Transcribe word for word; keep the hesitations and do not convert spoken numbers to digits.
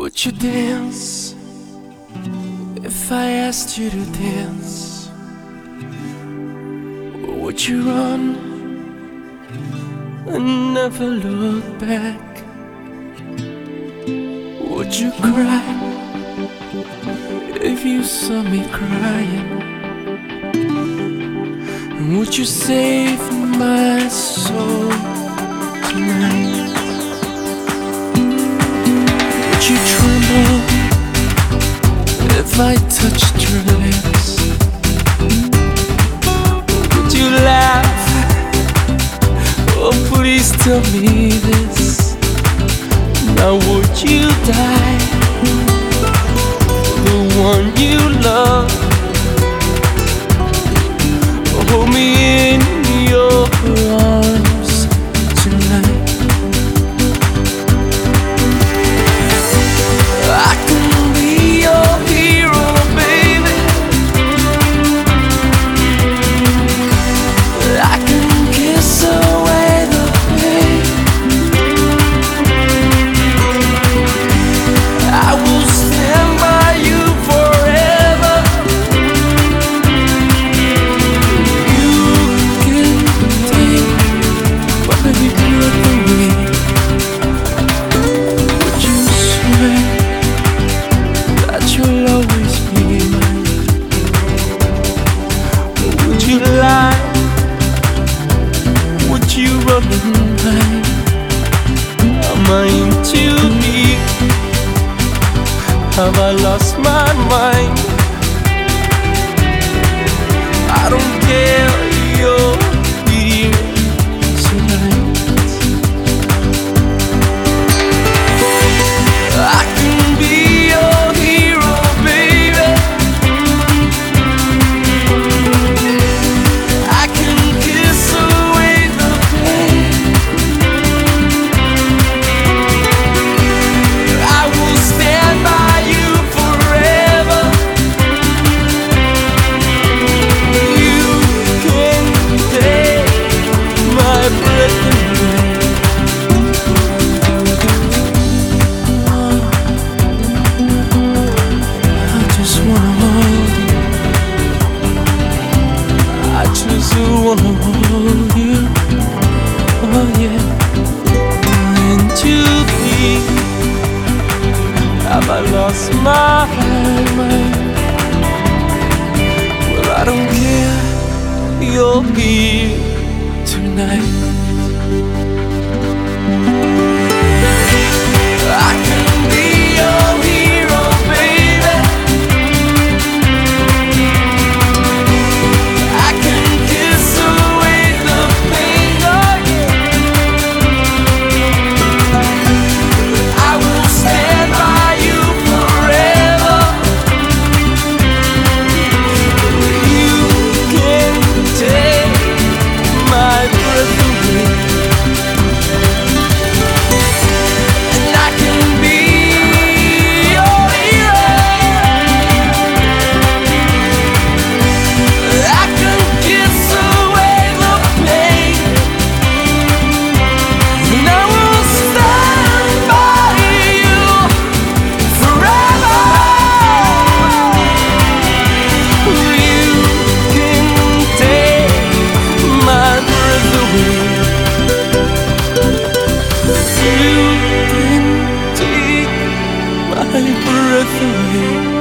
Would you dance if I asked you to dance? Or would you run and never look back? Would you cry if you saw me crying? And would you save my soul tonight? Would you tremble if I touched your lips? Would you laugh? Oh, please tell me this. Now would you die for the one you love? Hold me in your arms tonight. I can be your hero, baby. I can kiss away the pain. I will stand by you forever. You can take my breath away. Would you swear that you'll always be mine? Or would you lie? Would you run and hide? Am I in too deep? Have I lost my mind? I don't care, you're here tonight. I can be your hero, baby. I can kiss away the pain. I will stand by you forever. You can take my breath away. I just wanna hold you. I just wanna hold you. Oh yeah. And to be, have I lost my mind? Well, I don't care, you're here tonight. I can be your hero, baby. I can kiss away the pain, oh yeah. I will stand by you forever. You can take my breath away. And I can be your hero. I can kiss away the pain. And I will stand by you forever. You can take my breath away. You can take my breath away.